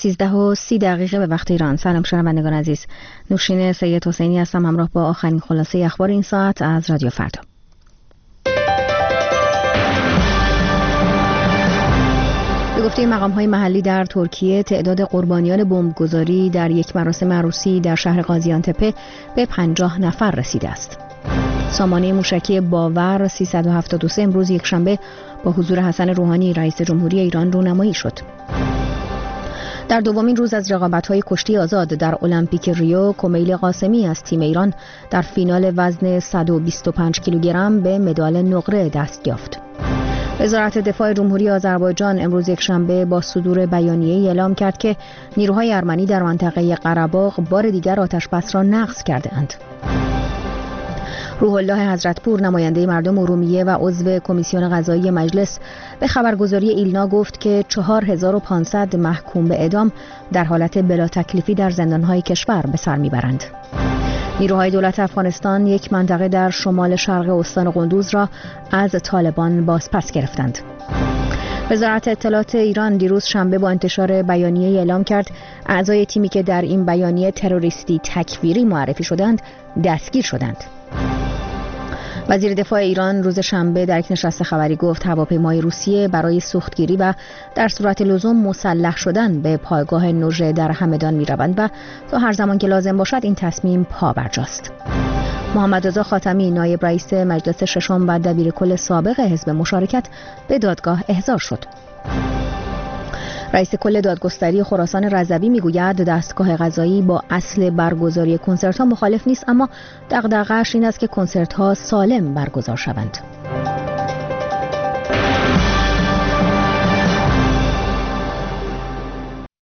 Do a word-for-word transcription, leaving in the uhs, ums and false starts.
سیزده و سی دقیقه به وقت ایران. سلام شنوندگان عزیز، نوشین سید حسینی هستم همراه با آخرین خلاصه اخبار این ساعت از رادیو فردا. به گفته مقام‌های محلی در ترکیه تعداد قربانیان بمبگذاری در یک مراسم عروسی در شهر قازیانتپه به پنجاه نفر رسیده است. سامانه موشکی باور سیصد و هفتاد و سه امروز یکشنبه با حضور حسن روحانی رئیس جمهوری ایران رونمایی شد. در دومین روز از رقابت‌های کشتی آزاد در المپیک ریو، کمیل قاسمی از تیم ایران در فینال وزن صد و بیست و پنج کیلوگرم به مدال نقره دست یافت. وزارت دفاع جمهوری آذربایجان امروز یکشنبه با صدور بیانیه‌ای اعلام کرد که نیروهای ارمنی در منطقه قره‌باغ بار دیگر آتش‌بس را نقض کرده‌اند. روح الله حضرتپور نماینده مردم ارومیه و عضو کمیسیون قضایی مجلس به خبرگزاری ایلنا گفت که چهار هزار و پانصد محکوم به اعدام در حالت بلا تکلیفی در زندان‌های کشور به سر میبرند. نیروهای دولت افغانستان یک منطقه در شمال شرق استان قندوز را از طالبان بازپس گرفتند. وزارت اطلاعات ایران دیروز شنبه با انتشار بیانیه اعلام کرد اعضای تیمی که در این بیانیه تروریستی تکفیری معرفی شدند دستگیر شدند. وزیر دفاع ایران روز شنبه در یک نشست خبری گفت هواپیمای روسیه برای سوختگیری و در صورت لزوم مسلح شدن به پایگاه نوژه در همدان می‌روند و تا هر زمان که لازم باشد این تصمیم پابرجاست. محمد رضا خاتمی نایب رئیس مجلس ششم و دبیرکل سابق حزب مشارکت به دادگاه احضار شد. رئیس کل دادگستری خراسان رضوی میگوید دستگاه قضایی با اصل برگزاری کنسرت‌ها مخالف نیست، اما دغدغه‌اش این است که کنسرت‌ها سالم برگزار شوند.